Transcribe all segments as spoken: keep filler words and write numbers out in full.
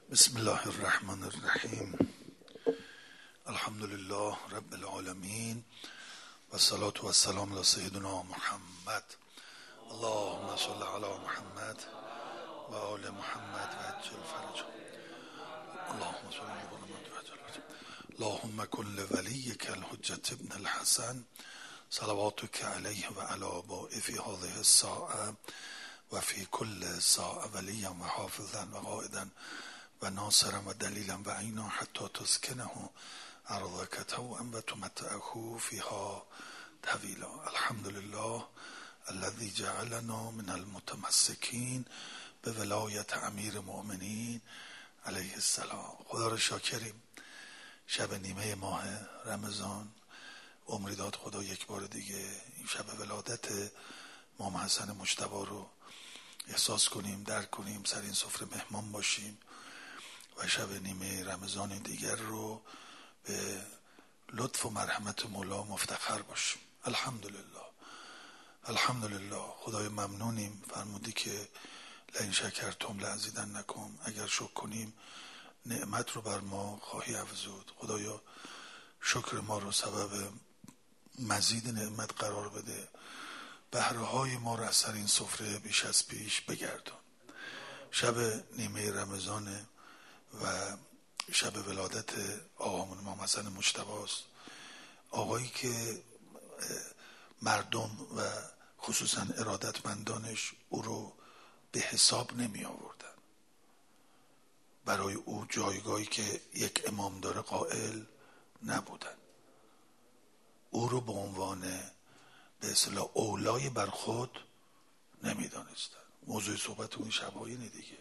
بسم الله الرحمن الرحیم. الحمد لله رب العالمین و الصلاة و السلام علی سیدنا محمد. اللهم صل علی محمد و آل محمد و عجل فرجه. اللهم صل علی محمد و عجل فرجه. اللهم کن لولیک الحجة ابن الحسن صلواتک علیه و علی آبائه فی هذه الساعه و فی کل ساعه ولیا و حافظا و قائدا و ناصرا و دلیلا و عینا حتی تسکنه ارضک طوعا و تمتعه فیها طویلا. الحمد لله الذي جعلنا من المتمسکین به ولایت امیر المؤمنین علیه السلام. خدا را شاکریم. شب نیمه ماه رمضان عمری داد خدا یک بار دیگه این شب ولادت امام حسن مجتبی رو احساس کنیم، درک کنیم، سر این سفره مهمان باشیم و شب نیمه رمضان دیگر رو به لطف و مرحمت مولا مفتخر باشیم. الحمدلله الحمدلله. خدای ممنونیم. فرمودی که لئن شکرتم لازیدنکم، اگر شکر کنیم نعمت رو بر ما خواهی افزود. خدایا شکر ما رو سبب مزید نعمت قرار بده. بهره های ما رو از سر این سفره بیش از پیش بگردان. شب نیمه رمضان و شب ولادت آقامون امام حسن مجتبی است. آقایی که مردم و خصوصا ارادتمندانش او رو به حساب نمی آوردن. برای او جایگاهی که یک امام داره قائل نبودن. او رو به عنوان به اصطلاح اولای بر خود نمی دانستن. موضوع صحبت اون شبایی دیگه.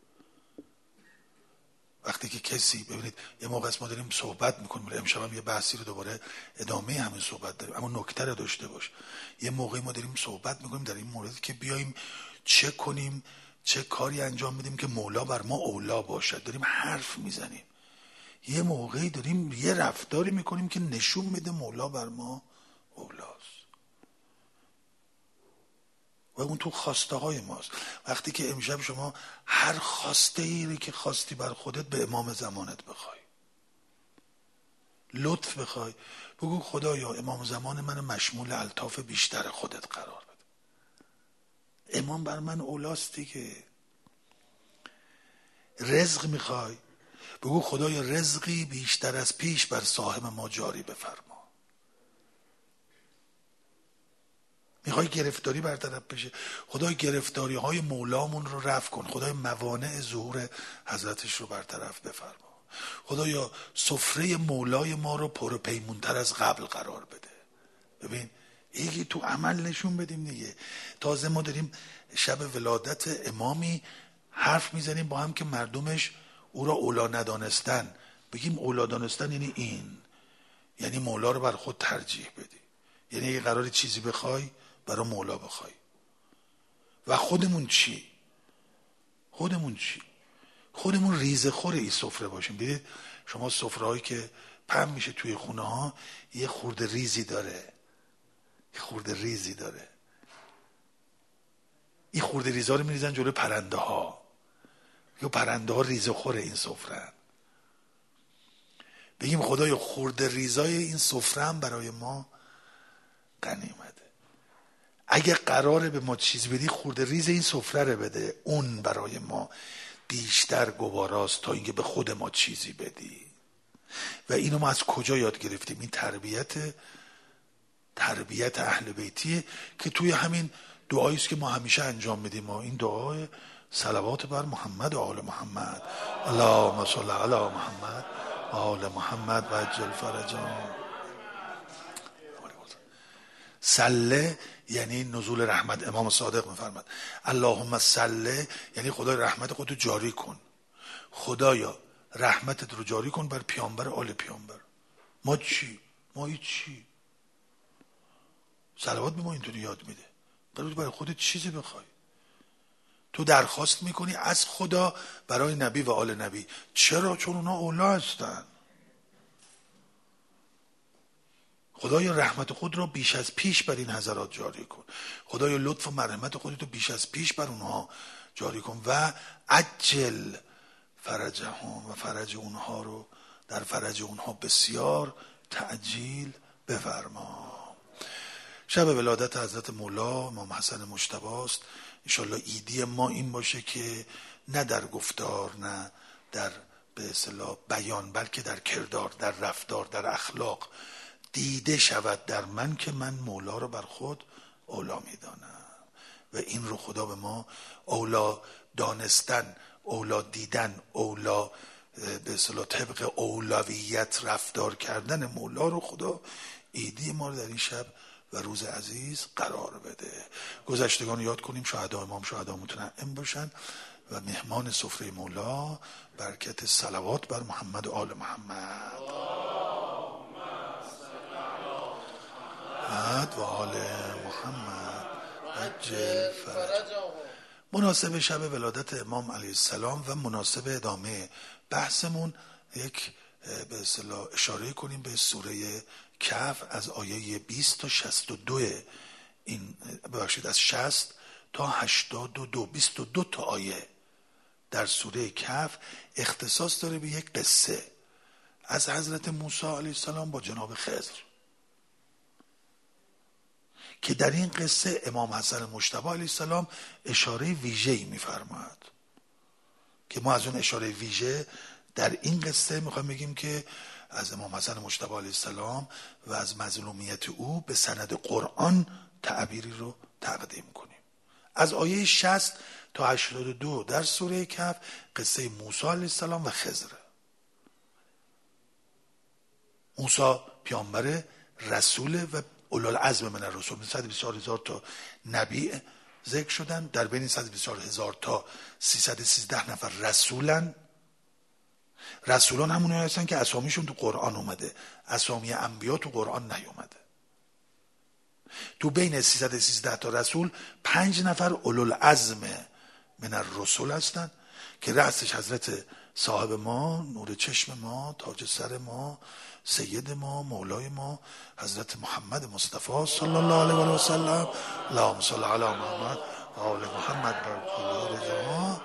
وقتی که کسی ببینید یه موقع است ما داریم صحبت میکنیم، امشب هم یه بحثی رو دوباره ادامه همین صحبت داریم، اما نکته رو داشته باش. یه موقعی ما داریم صحبت میکنیم در این مورد که بیاییم چه کنیم، چه کاری انجام بدیم که مولا بر ما اولا باشد. داریم حرف میزنیم. یه موقعی داریم یه رفتاری میکنیم که نشون میده مولا بر ما اولاست و اون تو خواسته های ماست. وقتی که امشب شما هر خواسته ای که خواستی بر خودت به امام زمانت بخوای، لطف بخوای، بگو خدایا امام زمان من مشمول الطاف بیشتر خودت قرار بده. امام بر من اولاست دیگه. رزق میخوای، بگو خدایا رزقی بیشتر از پیش بر صاحب ما جاری بفرما. میخوای گرفتاری برطرف بشه، خدای گرفتاری های مولامون رو رفع کن. خدای موانع ظهور حضرتش رو برطرف بفرما. خدایا سفره مولای ما رو پر پیمونتر از قبل قرار بده. ببین یکی تو عمل نشون بدیم دیگه. تازه ما داریم شب ولادت امامی حرف میزنیم با هم که مردمش او را اولا ندانستن. بگیم اولا دانستن یعنی این، یعنی مولا رو بر خود ترجیح بدی. یعنی اگه قراری چیزی بخوای برای مولا بخوای. و خودمون چی؟ خودمون چی؟ خودمون ریزه خور این سفره باشیم. دیدید شما سفره هایی که پهن میشه توی خونه ها یه خورده ریزی داره، یه خورده ریزی داره. این خورده ریزا رو میریزن جلوی پرنده ها. یا پرنده ها ریزه خور این سفره. بگیم خدایا خورده ریزای این سفره هم برای ما غنیمته. اگه قراره به ما چیز بدی خورده ریز این سفره رو بده. اون برای ما بیشتر گواراست تا اینکه به خود ما چیزی بدی. و اینو ما از کجا یاد گرفتیم؟ این تربیت تربیت اهل بیتیه که توی همین دعایی است که ما همیشه انجام میدیم. این دعای صلوات بر محمد و آل محمد. اللهم صل علی محمد و آل محمد و عجل فرجهم. صله یعنی نزول رحمت. امام صادق میفرماد اللهم صله یعنی خدای رحمت خودتو جاری کن. خدایا رحمتت رو جاری کن بر پیامبر آل پیامبر. ما چی؟ ما چی؟ صلوات به ما اینطوری یاد میده. برای برای خودت چیزی بخوای. تو درخواست میکنی از خدا برای نبی و آل نبی. چرا؟ چون اونا اولا هستن. خدایا رحمت خود را بیش از پیش بر این حضرات جاری کن. خدایا لطف و مرحمت خودت رو بیش از پیش بر اونها جاری کن و عجل فرجهم و فرج اونها رو در فرج اونها بسیار تعجیل بفرما. شب ولادت حضرت مولا امام حسن مجتبی است. انشالله ایدی ما این باشه که نه در گفتار نه در به اصطلاح بیان بلکه در کردار، در رفتار، در اخلاق دیده شود در من که من مولا رو بر خود اولا میدانم و این رو خدا به ما اولا دانستن، اولا دیدن، اولا به اصطلاح طبق اولویت رفتار کردن مولا رو خدا ایدی ما رو در این شب و روز عزیز قرار بده. گذشتگان یاد کنیم، شهدا امام شهدا متنعم باشن و مهمان سفره مولا برکت صلوات بر محمد و آل محمد و آل محمد عجل فرجهم. مناسب شب ولادت امام علیه السلام و مناسب ادامه بحثمون یک به اصطلاح اشاره کنیم به سوره کهف از آیه بیست تا شصت و دو، این ببخشید از شصت تا هشتاد و دو، بیست و دو تا آیه در سوره کهف اختصاص داره به یک قصه از حضرت موسی علیه السلام با جناب خضر که در این قصه امام حسن مجتبی علیه السلام اشاره ویژه‌ای می‌فرماید که ما از اون اشاره ویژه در این قصه میخوایم بگیم که از امام حسن مجتبی علیه السلام و از مظلومیت او به سند قرآن تعبیری رو تقدیم کنیم. از آیه شصت تا هشتاد و دو در سوره کهف قصه موسی علیه السلام و خضر. موسی پیامبر رسول و اولوالعزم من الرسل، صد و بیست و چهار هزار تا نبی ذکر شدن، در بین صد و بیست و چهار هزار تا سیصد و سیزده نفر رسولن. رسولان همونایی هستن که اسامیشون تو قرآن اومده، اسامی انبیا تو قرآن نیومده. تو بین سیصد و سیزده تا رسول پنج نفر اولوالعزم من الرسل هستن که رأسش حضرت صاحب ما، نور چشم ما، تاج سر ما، سید ما، مولای ما حضرت محمد مصطفی صلی الله علیه و سلم. اللهم صل علی محمد و آل محمد بر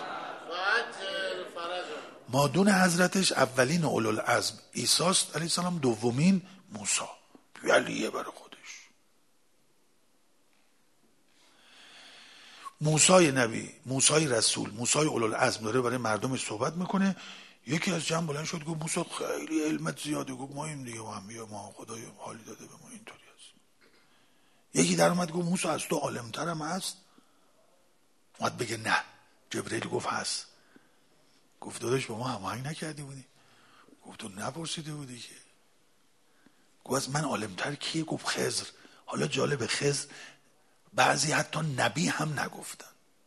مادون حضرتش اولین اولوالعزم عیسی است علیه السلام، دومین موسی ولیه برای خودش. موسی نبی، موسی رسول، موسی اولوالعزم داره برای مردمش صحبت میکنه. یکی از جمع بلند شد گفت موسی خیلی علمت زیاده. گفت ما این دیگه با هم بیا، ما خدای حالی داده به ما اینطوری است. یکی در اومد گفت موسی از تو عالمترم هست. اومد بگه نه. جبرئیل گفت هست. گفت داداش با ما هماهنگ نکردی بودی؟ گفت تو نپرسیده بودی که. گفت از من عالمتر کیه؟ گفت خضر. حالا جالب، خضر بعضی حتی نبی هم نگفتن.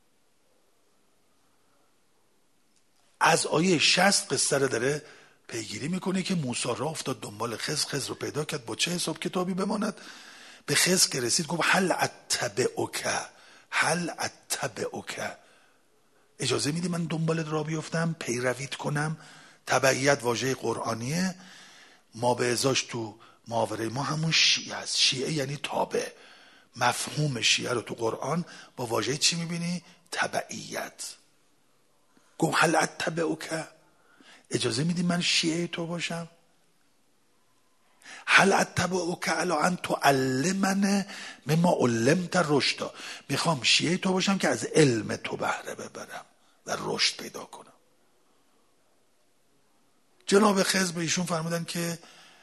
از آیه شصت قصه رو داره پیگیری میکنه که موسی راه افتاد دنبال خضر، خضر رو پیدا کرد با چه حساب کتابی بماند. به خضر که رسید گفت هل اتبعک، هل اتبعک، اجازه میدی من دنبالت را بیفتم، پیرویت کنم؟ تبعیت واژه قرآنیه، ما به ازاش تو محاوره ما همون شیعه است. شیعه یعنی تابع. مفهوم شیعه رو تو قرآن با واژه چی میبینی؟ تبعیت. گفت هل اتبعک، اجازه میدی من شیعه تو باشم؟ هل اتبعک علی ان تعلمنی مما علمت رشدا، میخوام شیعه تو باشم که از علم تو بهره ببرم و رشد پیدا کنم. جناب خضر به ایشون فرمودن که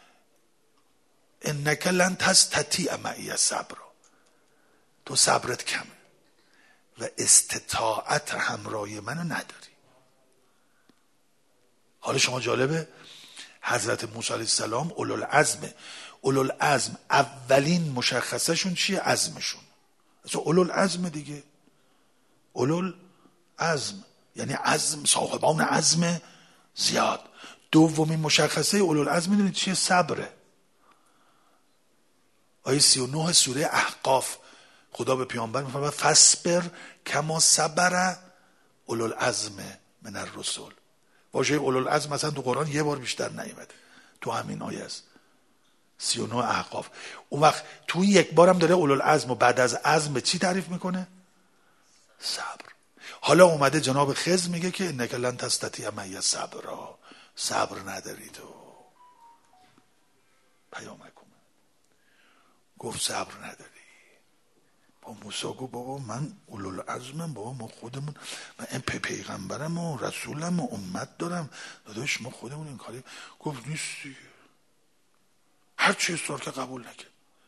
انک لن تستطیع معی صبر، تو صبرت کمه و استطاعت همراهی منو نداری. حالا شما جالبه حضرت موسی علیه السلام اولوالعزمه. اولوالعزم اولین مشخصشون چیه؟ عزمشون. اصلا اولوالعزم دیگه، اولوالعزم یعنی عزم، صاحبان عزم زیاد. دومین مشخصه اولوالعزم میدونید چیه؟ صبره. آیه سی و نه سوره احقاف خدا به پیامبر میفرماید فاصبر کما صبر اولوالعزم من الرسل. واژه اولوالعزم مثلا تو قرآن یه بار بیشتر نیومده، تو همین آیه است سی و نه احقاف. اون وقت تو یک بارم داره اولوالعزم و بعد از عزم به چی تعریف میکنه؟ صبر. حالا اومده جناب خضر میگه که انک لن تستطیع معی صبرا، صبر نداری تو. پیامک اومد گفت صبر نداری. با موسی گفت بابا من اولوالعزمم، بابا ما خودمون، من این پیغمبرم و رسولم و امت دارم، داداش ما خودمون این کاری. گفت نیستی، هر چی اصرار که قبول نکرد.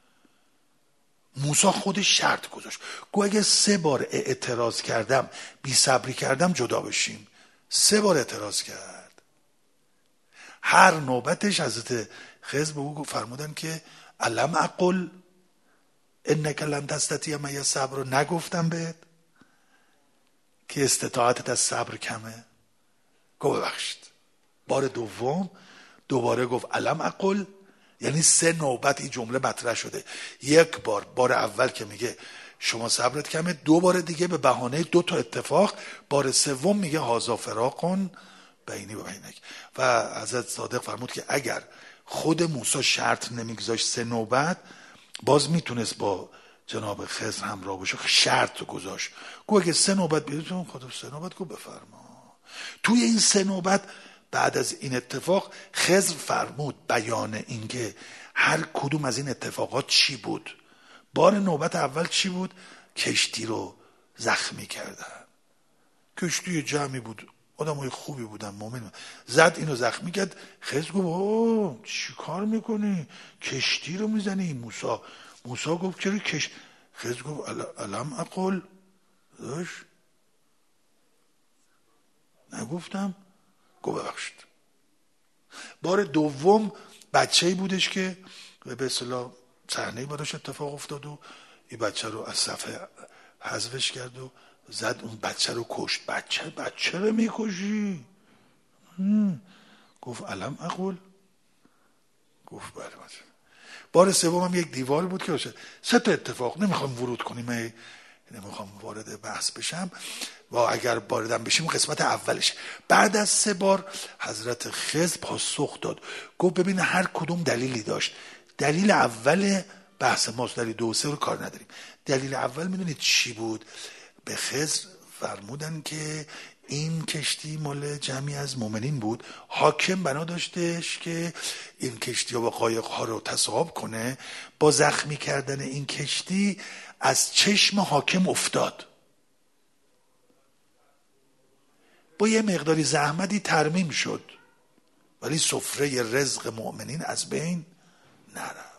موسی خودش شرط گذاشت، گفت اگه سه بار اعتراض کردم، بی صبری کردم، جدا بشیم. سه بار اعتراض کرد. هر نوبتش حضرت خضر به او فرمودن که الم اقل انک لن تستطیع معی صبر، رو نگفتم بهت که استطاعتت از صبر کمه؟ گفت ببخشید. بار دوم دوباره گفت الم اقل، یعنی سه نوبت این جمله مطرح شده. یک بار بار اول که میگه شما صبرت کمه، دو بار دیگه به بهانه دو تا اتفاق، بار سوم میگه هازا فراقون بینی و بینک. و حضرت صادق فرمود که اگر خود موسی شرط نمیگذاشت سه نوبت، باز میتونست با جناب خضر همراه بشه. شرط گذاشت، گفت اگه سه نوبت بیرون خود سه نوبت گفت بفرما. توی این سه نوبت بعد از این اتفاق خضر فرمود بیان اینکه هر کدوم از این اتفاقات چی بود. بار نوبت اول چی بود؟ کشتی رو زخمی کردن. کشتی جمعی بود، آدمای خوبی بودن، مومن، زد اینو زخمی کرد. خضر گفت اوه چی کار میکنی؟ کشتی رو میزنی؟ موسی موسی گفت چرا کش خضر گفت الم اقل، داش نگفتم؟ گفت ببخشید. بار دوم بچه‌ای بودش که به اصطلاح صحنه‌ای براش اتفاق افتاد و این بچه رو از صفحه حذفش کرد و زد اون بچه رو کشت. بچه بچه رو میکشی؟ گفت الم اقل. گفت بله. بار سوم هم یک دیوار بود که باشه. سه تا اتفاق، نمیخوام ورود کنیم، نمیخوام وارد بحث بشم و اگر واردم بشیم قسمت اولش. بعد از سه بار حضرت خضر پاسخ داد، گفت ببین هر کدوم دلیلی داشت. دلیل اول بحث ماست، دلیل دو سه رو کار نداریم. دلیل اول میدونید چی بود؟ به خضر فرمودن که این کشتی مال جمعی از مؤمنین بود، حاکم بنا داشتش که این کشتی و قایق ها رو تصاحب کنه. با زخمی کردن این کشتی از چشم حاکم افتاد، با یه مقداری زحمتی ترمیم شد، ولی سفره رزق مؤمنین از بین نرفت.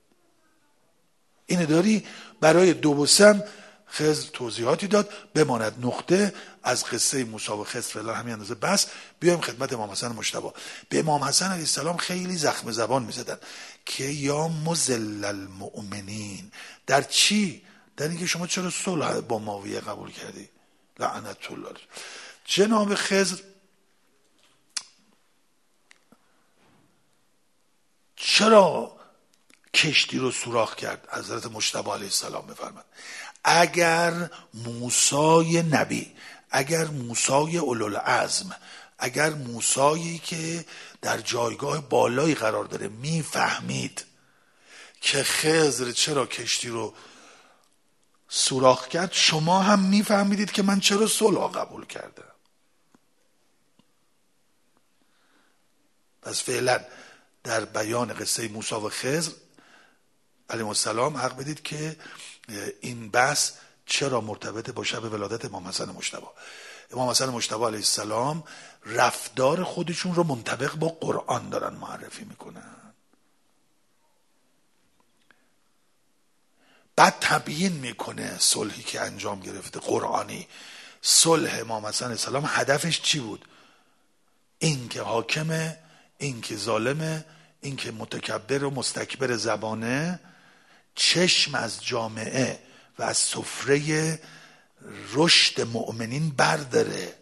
اینه داری برای دو و سه خضر توضیحاتی داد. بماند نقطه از قصه موسی و خضر فعلا همین اندازه بس. بیایم خدمت امام حسن مجتبی. به امام حسن علیه السلام خیلی زخم زبان میزدن که یا مذل المؤمنین. در چی؟ در اینکه شما چرا صلح با معاویه قبول کردی؟ لعنت الله. جناب خضر چرا کشتی رو سوراخ کرد؟ حضرت مجتبی علیه السلام میفرماد اگر موسی نبی، اگر موسی اولوالعزم، اگر موسایی که در جایگاه بالایی قرار داره میفهمید که خضر چرا کشتی رو سوراخ کرد، شما هم میفهمیدید که من چرا صلح قبول کردم. پس فعلا در بیان قصه موسی و خضر علیهم السلام حق بدید که این بحث چرا مرتبط با شب ولادت امام حسن مجتبی. امام حسن مجتبی علیه السلام رفتار خودشون رو منطبق با قرآن دارن معرفی میکنن. بعد تبیین میکنه صلحی که انجام گرفته قرآنی. صلح امام حسن علیه السلام هدفش چی بود؟ این که حاکمه، این که ظالمه، این که متکبر و مستکبر زبانه، چشم از جامعه و از سفره رشد مؤمنین برداره،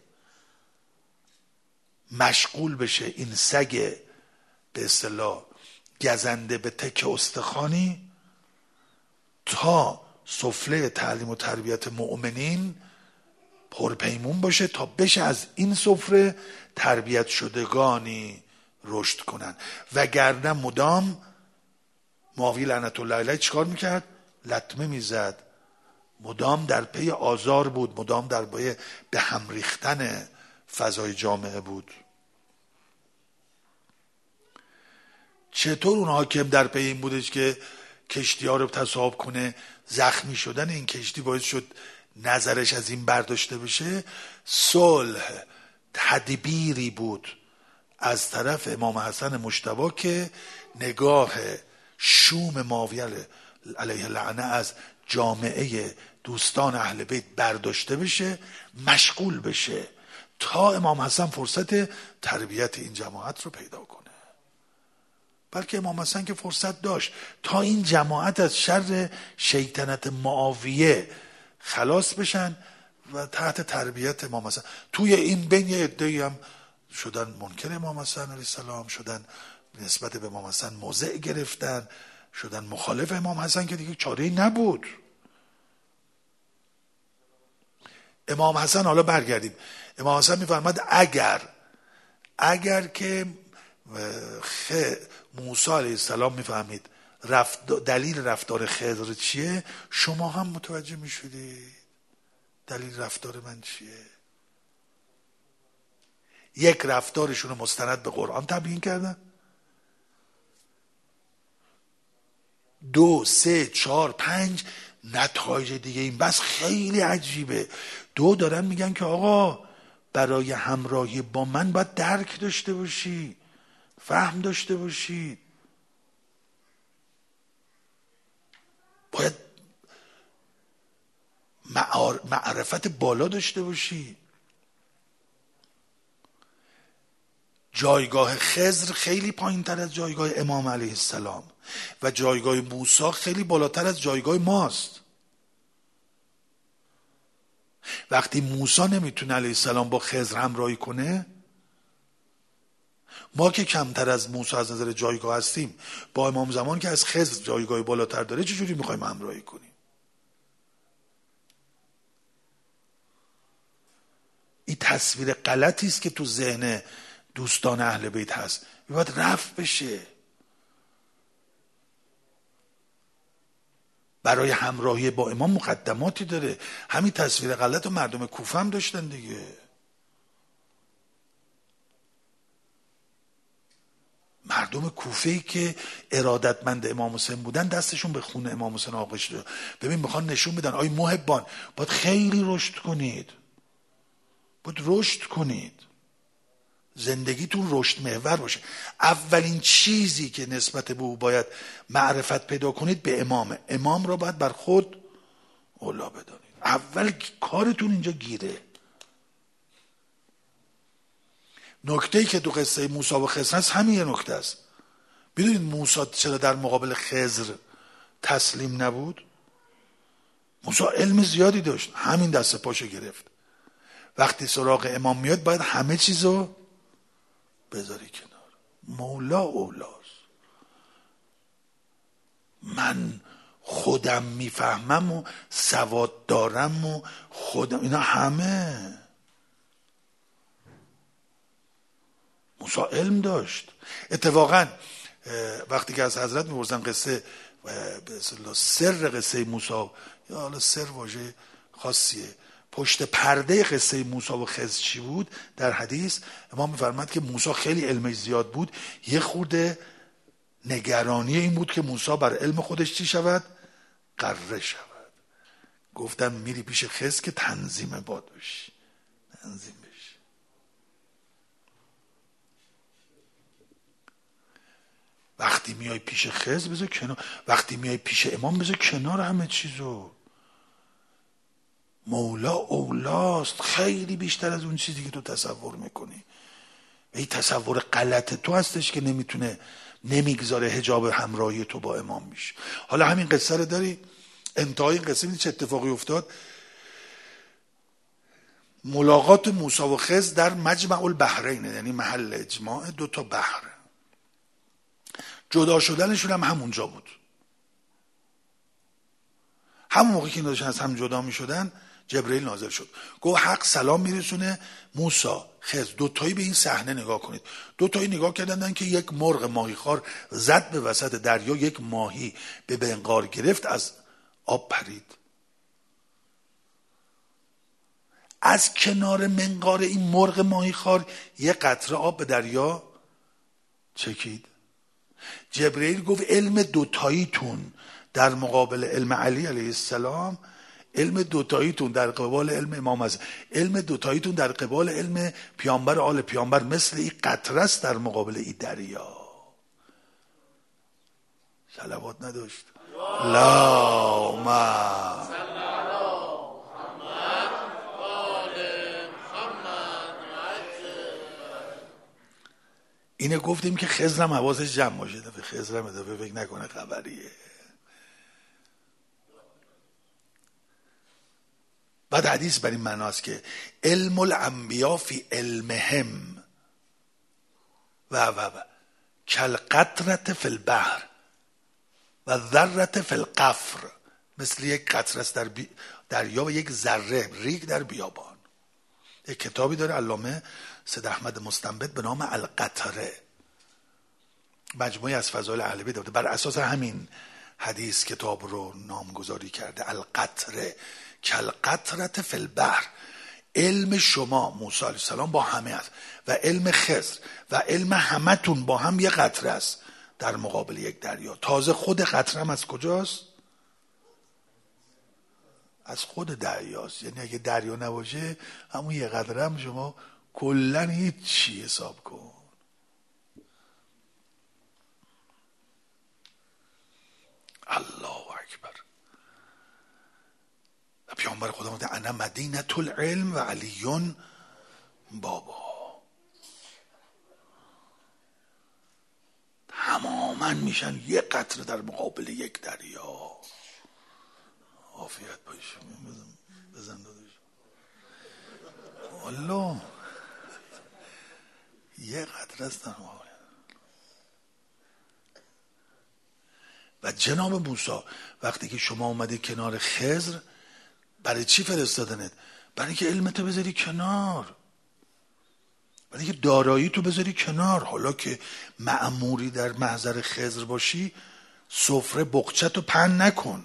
مشغول بشه این سگ به اصطلاح گزنده به تک استخوانی تا سفره تعلیم و تربیت مؤمنین پرپیمون باشه، تا بشه از این سفره تربیت شدگانی رشد کنن. وگرنه مدام معاویه لعنت الله علیه چیکار میکرد؟ لطمه میزد، مدام در پی آزار بود، مدام در پی به هم ریختن فضای جامعه بود. چطور اون حاکم در پی این بودش که کشتی ها رو تصاحب کنه؟ زخمی شدن این کشتی باعث شد نظرش از این برداشته بشه. صلح تدبیری بود از طرف امام حسن مجتبی که نگاه شوم معاویه علیه لعنه از جامعه دوستان اهل بیت برداشته بشه، مشغول بشه تا امام حسن فرصت تربیت این جماعت رو پیدا کنه. بلکه امام حسن که فرصت داشت تا این جماعت از شر شیطنت معاویه خلاص بشن و تحت تربیت امام حسن. توی این بین یه عده‌ای هم شدن منکر امام حسن علیه السلام، شدن نسبت به امام حسن موضع گرفتن، شدن مخالف امام حسن که دیگه چاره‌ای نبود. امام حسن، حالا برگردیم، امام حسن میفرماد اگر اگر که موسی علیه السلام میفهمید رفت دلیل رفتار خضر چیه، شما هم متوجه میشدید دلیل رفتار من چیه. یک، رفتارشون رو مستند به قرآن تبیین کردن. دو، سه، چهار، پنج، نتایج دیگه این بس خیلی عجیبه. دو، دارن میگن که آقا برای همراهی با من باید درک داشته باشی، فهم داشته باشی، باید معرفت بالا داشته باشی. جایگاه خضر خیلی پایین تر از جایگاه امام علیه السلام و جایگاه موسی خیلی بالاتر از جایگاه ماست. وقتی موسی نمیتونه علیه السلام با خضر همراهی کنه، ما که کمتر از موسی از نظر جایگاه هستیم با امام زمان که از خضر جایگاه بالاتر داره چجوری میخوایم همراهی کنیم؟ این تصویر غلطی است که تو ذهن دوستان اهل بیت هست، باید رفع بشه. برای همراهی با امام مقدماتی داره. همین تصویر غلط و مردم کوفه هم داشتن دیگه. مردم کوفه‌ای که ارادتمند امام حسین بودن دستشون به خون امام حسین آغوش شده. ببین میخوان نشون بدن آی محبان باید خیلی رشد کنید، باید رشد کنید، زندگیتون رشد محور باشه. اولین چیزی که نسبت به او باید معرفت پیدا کنید به امامه. امام را باید بر خود اولا بدانید. اول کارتون اینجا گیره. نکته‌ای که تو قصه موسی و خضر هست همین یه نکته است. میدونید موسی چرا در مقابل خضر تسلیم نبود؟ موسی علم زیادی داشت، همین دست پاشو گرفت. وقتی سراغ امام میاد باید همه چیزو بذاری کنار. مولا اولاست. من خودم میفهمم و سواد دارم و خودم، اینا همه. موسی علم داشت. اتفاقا وقتی که از حضرت میپرسن قصه سر قصه موسی، یا حالا سر واژه خاصیه، پشت پرده قصه موسی و خضر چی بود در حدیث، امام میفرماد که موسی خیلی علمش زیاد بود، یه خورده نگرانی این بود که موسی بر علم خودش چی شود؟ غره شود. گفتم میری پیش خضر که تنظیم باد بشی، تنظیم بشی. وقتی میای پیش خضر بذار کنار، وقتی میای پیش امام بذار کنار همه چیزو. مولا اولاست خیلی بیشتر از اون چیزی که تو تصور میکنی. و این تصور غلط تو هستش که نمیتونه نمیگذاره حجاب همراهی تو با امام میشه. حالا همین قصه رو داری، انتهای این قصه میدید چه اتفاقی افتاد. ملاقات موسی و خضر در مجمع البحرین، یعنی محل اجماع دو تا بحر. جدا شدنشون هم همونجا بود. همون موقع که اینا داشتن از هم جدا می شدن جبرئیل نازل شد، گفت حق سلام میرسونه موسی خضر دوتایی به این صحنه نگاه کنید. دوتایی نگاه کردن که یک مرغ ماهیخوار زد به وسط دریا، یک ماهی به بنقار گرفت، از آب پرید. از کنار منقار این مرغ ماهیخوار یه قطره آب به دریا چکید. جبرئیل گفت علم دوتاییتون در مقابل علم علی علیه السلام، علم دوتاییتون در قبال علم امام حسن، علم دوتاییتون در قبال علم پیامبر آل پیامبر مثل این قطره است در مقابل این دریا. صلوات نداشت؟ لا ما اینه گفتیم که خضرم حواسش جمع باشه، دفعه خضرم دفعه فکر نکنه خبریه. بعد حدیث بر این معناست که علم الانبیا فی علمهم و و و کالقطرة فی البحر و ذرة فی القفر، مثل یک قطره است در بی... دریا و یک ذره ریگ در بیابان. یک کتابی داره علامه سید احمد مستنبط به نام القطره، مجموعی از فضایل اهل بیت داره، بر اساس همین حدیث کتاب رو نامگذاری کرده. القطره کالقطرة فی البحر، علم شما موسی علیه السلام با همه است و علم خضر و علم همتون با هم یک قطره است در مقابل یک دریا. تازه خود قطره هم از کجاست؟ از خود دریاست. یعنی اگه دریا نباشه همون یک قطره هم شما کلن هیچ چی حساب کن. الله اکبر. و پیامبر خدا میگه انا مدینه العلم و علیون بابا. تماما میشن یک قطره در مقابل یک دریا. عافیت باشه. بزن دادش والله یک قطره است در مقابل. و جناب موسی وقتی که شما اومدی کنار خضر، برای چی فرستادنت؟ برای اینکه علمتو بذاری کنار، برای اینکه دارایی تو بذاری کنار. حالا که مأموری در محضر خضر باشی، سفره بقچه تو پهن نکن.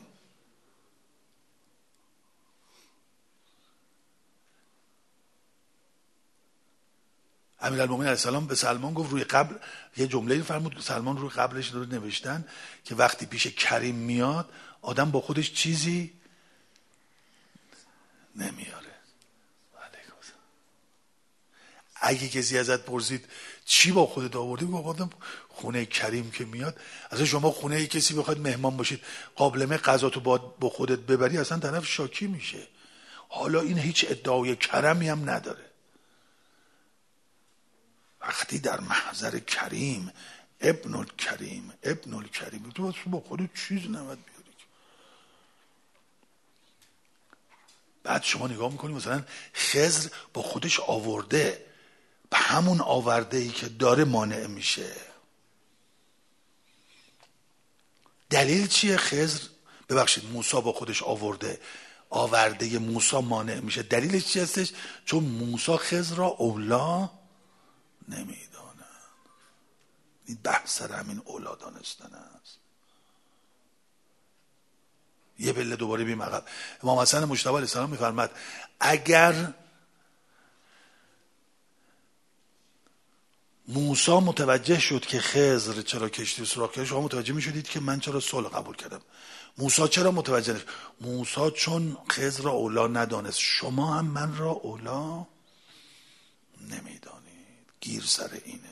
امیرالمومنین علیه السلام به سلمان گفت روی قبر یه جمله فرمود، سلمان روی قبرش رو نوشتن که وقتی پیش کریم میاد آدم با خودش چیزی نمیاره. اگه کسی ازت پرسید چی با خودت آوردی، گفتم خونه کریم که میاد. اصلا شما خونه کسی بخواد مهمان باشید قابلمه غذا تو با خودت ببری، اصلا طرف شاکی میشه. حالا این هیچ ادعای کرمی هم نداره. وقتی در محضر کریم، ابن الکریم ابن الکریم تو با خودت چیز نمید بیاری. بعد شما نگاه میکنی مثلا خضر با خودش آورده، به همون آورده ای که داره مانع میشه. دلیل چیه؟ خضر ببخشید موسی با خودش آورده، آورده موسی مانع میشه. دلیلش چی هستش؟ چون موسی خضر را اولا نمیداند. این بحث سر همین اولا دانستن است. یه بله دوباره بیم عقب. امام حسن مجتبی علیه السلام میفرماد اگر موسی متوجه شد که خضر چرا کشتی سوراخ کرد، شما متوجه میشدید که من چرا صلح قبول کردم. موسی چرا متوجه نشد؟ موسی چون خضر را اولا ندانست. شما هم من را اولا نمیدانید. گیر سر اینه.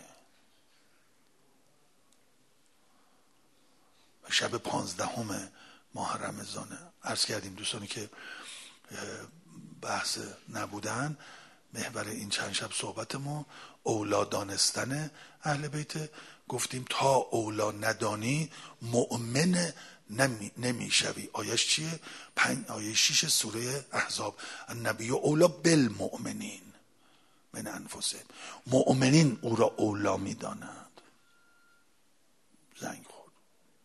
و شب پانزدهم ماه رمضان عرض کردیم دوستانی که بحث نبودن، محور این چند شب صحبت ما اولا دانستن اهل بیت. گفتیم تا اولا ندانی مؤمن نمی نمیشوی. آیش چیه؟ پنج آیه شیش سوره احزاب. النبی اولا بالمؤمنین من انفسهم. مؤمنین او را اولا میدانند. زنگ خورد.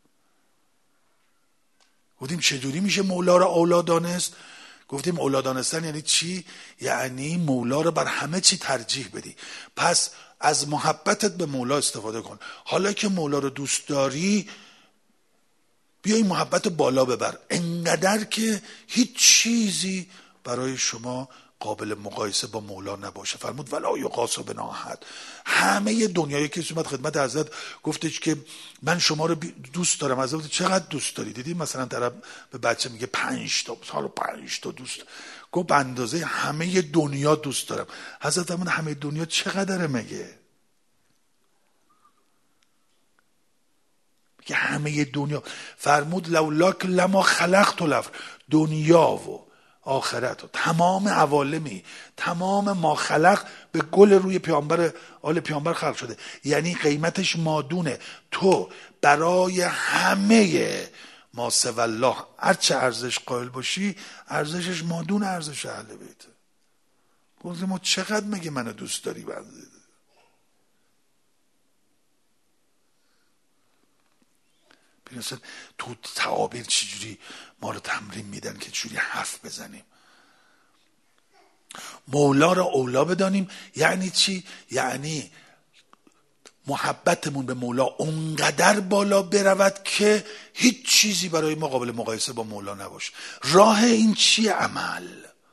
گفتیم چجوری میشه مولا را اولا دانست؟ گفتیم اولا دانستن یعنی چی؟ یعنی مولا را بر همه چی ترجیح بدی. پس از محبتت به مولا استفاده کن. حالا که مولا رو دوست داری، بیای محبت بالا ببر، انقدر که هیچ چیزی برای شما قابل مقایسه با مولا نباشه. فرمود ولا یقاس بنا احد. همه دنیا، کسی اومد خدمت حضرت گفتش که من شما رو دوست دارم. حضرت گفت چقدر دوست داری؟ دیدی مثلا طرف به بچه میگه پنج تا حالا پنج تا دوست. گفت به اندازه همه دنیا دوست دارم. حضرت فرمود همه دنیا چقدره مگه؟ که همه دنیا. فرمود لولاک لما خلقت الافر. دنیا و آخرت و تمام عوالمی، تمام ما خلق به گل روی پیامبر آل پیامبر خلق شده، یعنی قیمتش مادونه. تو برای همه ما سوى الله هرچه ارزش قائل باشی ارزشش مادون ارزش اهل بیته. گفتم ما چقدر مگه منو دوست داری بنده؟ ببین تو تعابیر چجوری ما رو تمرین میدن که چجوری حرف بزنیم. مولا را اولا بدانیم یعنی چی؟ یعنی محبتمون به مولا اونقدر بالا برود که هیچ چیزی برای ما قابل مقایسه با مولا نباشه. راه این چیه؟ عمل،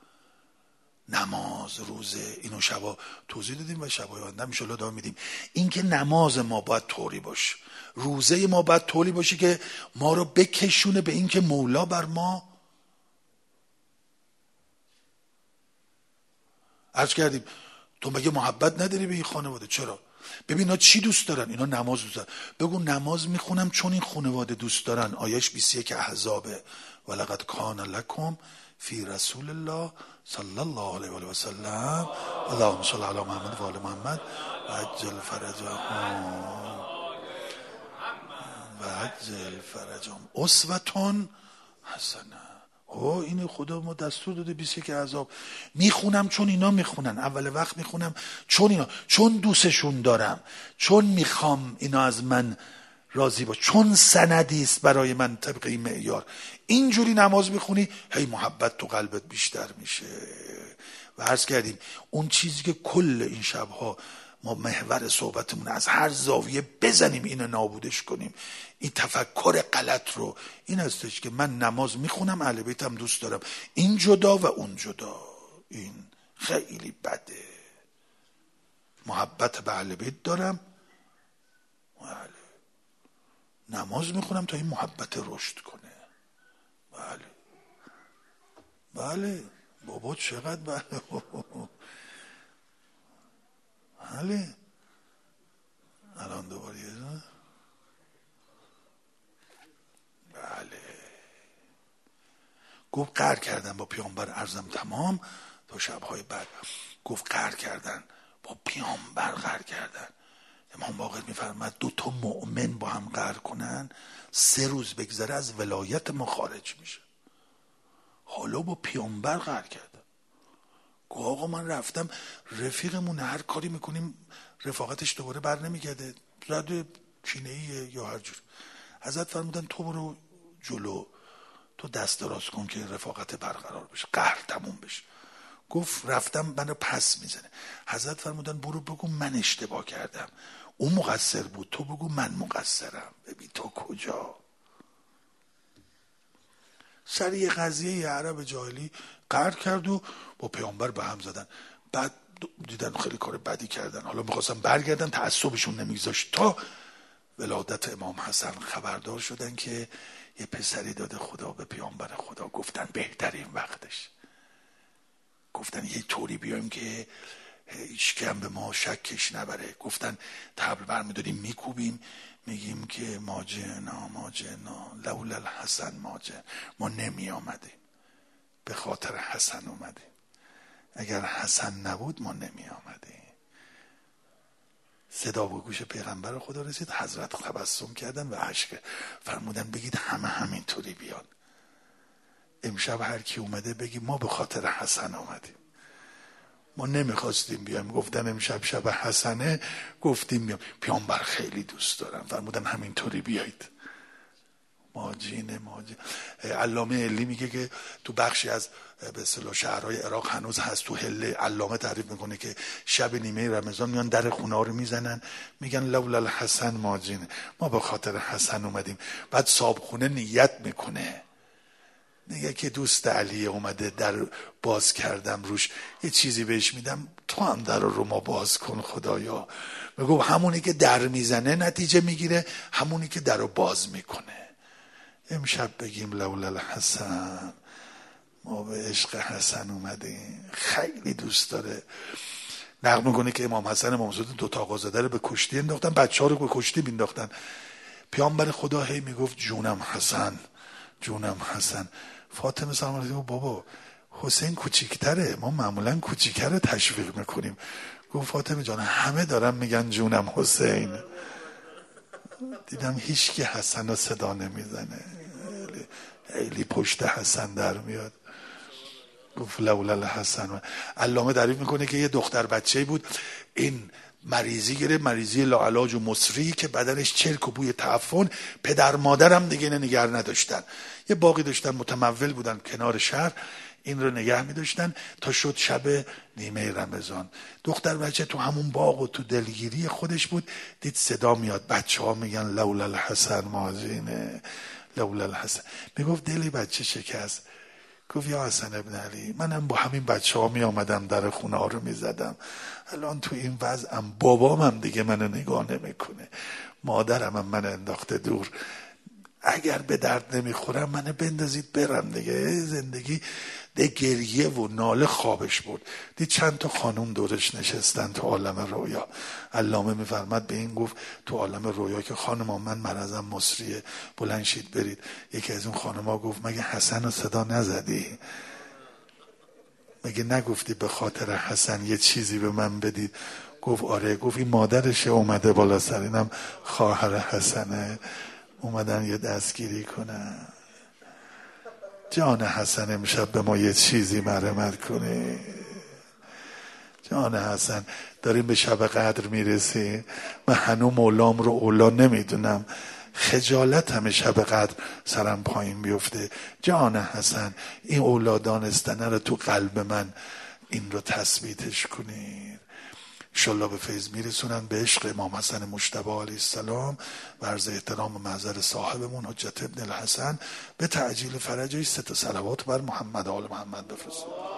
نماز، روزه. اینو شبا توضیح دادیم و شبای آینده ان شاءالله ادامه میدیم. این که نماز ما باید طوری باشه، روزه ما باید طوری باشه که ما رو بکشونه به این که مولا بر ما. عرض کردیم تو مگه محبت نداری به این خانواده؟ چرا؟ ببین اینا چی دوست دارن؟ اینا نماز دوست دارن. بگو نماز میخونم چون این خانواده دوست دارن. آیش بیست و یک احزابه ولقد کان لکم فی رسول الله صلی الله علیه و سلم اللهم صل علی محمد و آل محمد و عجل فرجهم و عجل فرجهم اسوة حسنه. او این خدا ما دستور داده بیست و یک احزاب. میخونم چون اینا میخونن، اول وقت میخونم چون اینا، چون دوستشون دارم، چون میخوام اینا از من راضی باش، چون سندی است برای من طبق این معیار. اینجوری نماز میخونی هی محبت تو قلبت بیشتر میشه. و عرض کردیم اون چیزی که کل این شبها ما محور صحبتمون از هر زاویه بزنیم اینو نابودش کنیم، این تفکر غلط رو، این هستش که من نماز میخونم اهل بیتم دوست دارم، این جدا و اون جدا. این خیلی بده. محبت به اهل بیت دارم، بله، نماز میخونم تا این محبت رشد کنه. بله بله بابا چقدر بله بله. الان دوباره یه بله. گفت قهر کردن با پیامبر، عرضم تمام تا شبهای بعد. گفت قهر کردن با پیامبر، قهر کردن. امام باقر میفرماد دو تا مؤمن با هم قهر کنن سه روز بگذره از ولایت ما خارج میشه. حالا با پیامبر قهر کردن. گفت آقا من رفتم رفیقمون هر کاری میکنیم رفاقتش دوباره بر نمیگرده، رد کینه‌ایه یا هر جور. حضرت فرمودن تو برو جلو، تو دست دراز کن که رفاقت برقرار بشه، قهر تموم بشه. گفت رفتم منو پس میزنه. حضرت فرمودن برو بگو من اشتباه کردم، اون مقصر بود، تو بگو من مقصرم. ببین تو کجا؟ سر یه قضیه عرب جاهلی قهر کرد و با پیامبر به هم زدن. بعد دیدن خیلی کار بدی کردن، حالا میخواستن برگردن، تعصبشون نمیگذاشت. تا ولادت امام حسن خبردار شدن که یه پسری داده خدا به پیامبر خدا. گفتن بهترین وقتش، گفتن یه طوری بیایم که هیچ کم به ما شکش نبره. گفتن تبل برمیداریم میکوبیم میگیم که ما جنا ما جنا لولا الحسن ما جنا. ما نمی آمدیم، به خاطر حسن اومدیم. اگر حسن نبود ما نمی آمدیم. صدا به گوش پیغمبر خدا رسید، حضرت تبسم کردن و اشک فرمودن بگید همه همینطوری بیان. امشب هر کی اومده بگی ما به خاطر حسن اومدیم، ما نمیخواستیم بیایم. گفتن امشب شب حسنه، گفتیم بیام. پیامبر خیلی دوست دارم، فرمودن همینطوری بیایید. ماجین ماجین. علامه علی میگه که تو بخشی از به اصطلاح شهرهای عراق هنوز هست، تو حله، علامه تعریف میکنه که شب نیمه رمضان میان در خونه ها رو میزنن میگن لولا الحسن ماجین، ما به خاطر حسن اومدیم. بعد صاحب خونه نیت میکنه میگه که دوست علی اومده در باز کردم روش، یه چیزی بهش میدم، تو هم در رو ما باز کن خدایا. میگه همونی که در میزنه نتیجه میگیره، همونی که در رو باز میکنه. امشب بگیم لولا الحسن، ما به عشق حسن اومدیم. خیلی دوست داره. نقل میکنه که امام حسن امام حسین دو تا آقازاده رو به کشتی انداختن، بچه ها رو به کشتی بینداختن. پیامبر خدا هی میگفت جونم حسن، جونم حسن. فاطمه سلام علیها بابا حسین کوچیکتره، ما معمولا کوچیکره تشویق میکنیم. گفت فاطمه جان همه دارن میگن جونم حسین. دیدم هیچ کی حسن رو صدا نمیزنه، خیلی پشت حسن در میاد. گفت لولا الحسن. علامه تعریف میکنه که یه دختر بچه‌ای بود، این مریضی گره، مریضی لاعلاج و مصری که بدنش چرک و بوی تعفن. پدر مادرم دیگه اینو نگه نداشتن، یه باقی داشتن متمول بودن کنار شهر، این رو نگه می‌داشتن تا شد شب نیمه رمضان. دختر بچه تو همون باغ و تو دلگیری خودش بود، دید صدا میاد، بچه‌ها میگن لولا الحسن مازینه، لولا الحسن. میگفت دلی بچه شکست. گفت یا حسن ابن علی، منم با همین بچه ها می آمدم در خونه ها رو می زدم، الان تو این وضعم بابام هم دیگه منو نگاه نمی کنه، مادرم هم من انداخته دور، اگر به درد نمی خورم منو بندازید برم دیگه. زندگی ده گریه و ناله خوابش بود. دید چند تا خانوم دورش نشستن تو عالم رویا. علامه میفرماد به این گفت تو عالم رویا که خانم من مرضم مصریه، بلند شید برید. یکی از اون خانم‌ها گفت مگه حسن رو صدا نزدی؟ مگه نگفتی به خاطر حسن یه چیزی به من بدید؟ گفت آره. گفت این مادرشه اومده بالا سر، اینم خواهر حسنه، اومدن یه دستگیری کنن. جان حسن امشب به ما یه چیزی مرحمت کنه. جان حسن داریم به شب قدر میرسیم، من هنو مولام رو اولا نمیدونم، خجالت همه شب قدر سرم پایین بیفته. جان حسن این اولا دانستنه رو تو قلب من این رو تثبیتش کنید. انشالله به فیض میرسونن به عشق امام حسن مجتبی علیه السلام و عرض احترام و محضر صاحبمون حجت ابن الحسن. به تعجیل فرجش سه تا صلوات بر محمد آل محمد بفرستید.